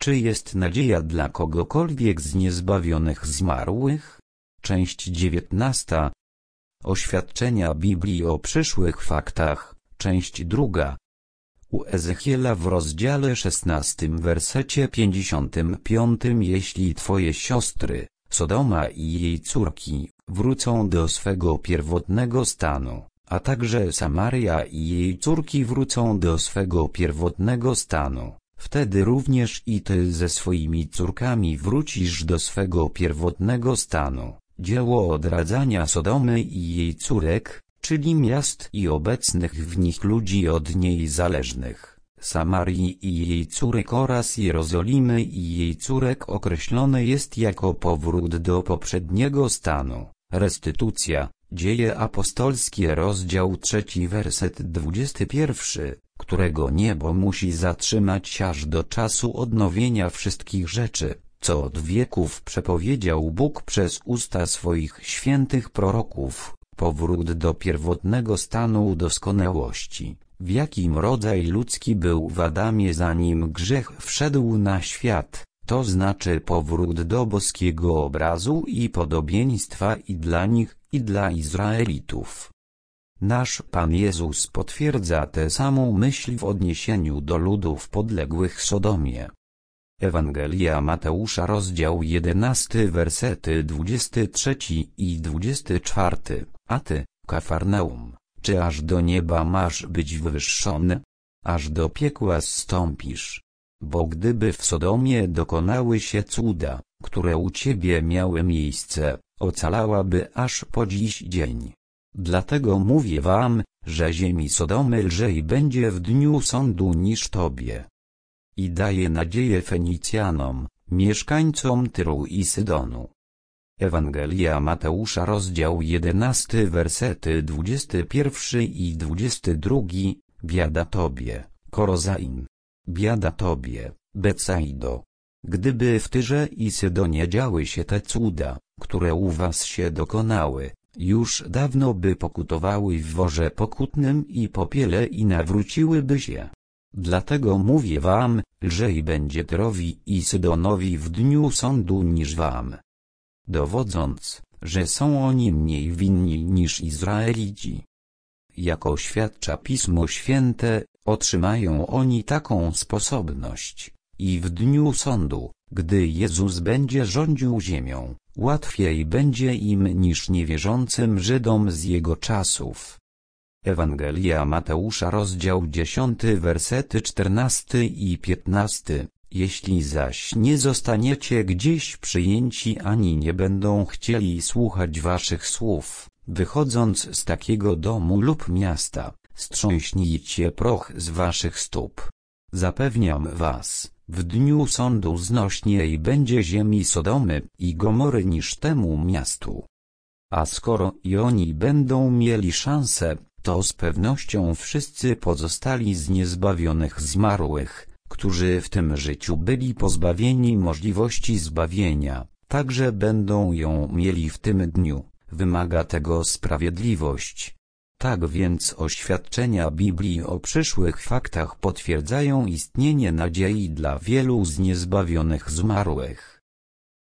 Czy jest nadzieja dla kogokolwiek z niezbawionych zmarłych? Część 19. Oświadczenia Biblii o przyszłych faktach. Część 2. U Ezechiela w rozdziale 16 wersecie 55: Jeśli twoje siostry, Sodoma i jej córki, wrócą do swego pierwotnego stanu, a także Samaria i jej córki wrócą do swego pierwotnego stanu, wtedy również i ty ze swoimi córkami wrócisz do swego pierwotnego stanu. Dzieło odradzania Sodomy i jej córek, czyli miast i obecnych w nich ludzi od niej zależnych, Samarii i jej córek oraz Jerozolimy i jej córek określone jest jako powrót do poprzedniego stanu. Restytucja, Dzieje apostolskie rozdział 3 werset 21, którego niebo musi zatrzymać aż do czasu odnowienia wszystkich rzeczy, co od wieków przepowiedział Bóg przez usta swoich świętych proroków, powrót do pierwotnego stanu doskonałości, w jakim rodzaj ludzki był w Adamie zanim grzech wszedł na świat, to znaczy powrót do boskiego obrazu i podobieństwa i dla nich, i dla Izraelitów. Nasz Pan Jezus potwierdza tę samą myśl w odniesieniu do ludów podległych Sodomie. Ewangelia Mateusza rozdział 11 wersety 23 i 24. A ty, Kafarnaum, czy aż do nieba masz być wywyższony? Aż do piekła zstąpisz. Bo gdyby w Sodomie dokonały się cuda, które u ciebie miały miejsce, ocalałaby aż po dziś dzień. Dlatego mówię wam, że ziemi Sodomy lżej będzie w dniu sądu niż tobie. I daje nadzieję Fenicjanom, mieszkańcom Tyru i Sydonu. Ewangelia Mateusza rozdział 11 wersety 21 i 22. Biada tobie, Korozain. Biada tobie, Betsaido. Gdyby w Tyrze i Sydonie działy się te cuda, które u was się dokonały, już dawno by pokutowały w worze pokutnym i popiele i nawróciłyby się. Dlatego mówię wam, lżej będzie Tyrowi i Sydonowi w dniu sądu niż wam. Dowodząc, że są oni mniej winni niż Izraelici. Jak oświadcza Pismo Święte, otrzymają oni taką sposobność. I w dniu sądu, gdy Jezus będzie rządził ziemią, łatwiej będzie im niż niewierzącym Żydom z jego czasów. Ewangelia Mateusza rozdział 10 wersety 14 i 15. Jeśli zaś nie zostaniecie gdzieś przyjęci ani nie będą chcieli słuchać waszych słów, wychodząc z takiego domu lub miasta, strząśnijcie proch z waszych stóp. Zapewniam was, w dniu sądu znośniej będzie ziemi Sodomy i Gomory niż temu miastu. A skoro i oni będą mieli szansę, to z pewnością wszyscy pozostali z niezbawionych zmarłych, którzy w tym życiu byli pozbawieni możliwości zbawienia, także będą ją mieli w tym dniu. Wymaga tego sprawiedliwość. Tak więc oświadczenia Biblii o przyszłych faktach potwierdzają istnienie nadziei dla wielu z niezbawionych zmarłych.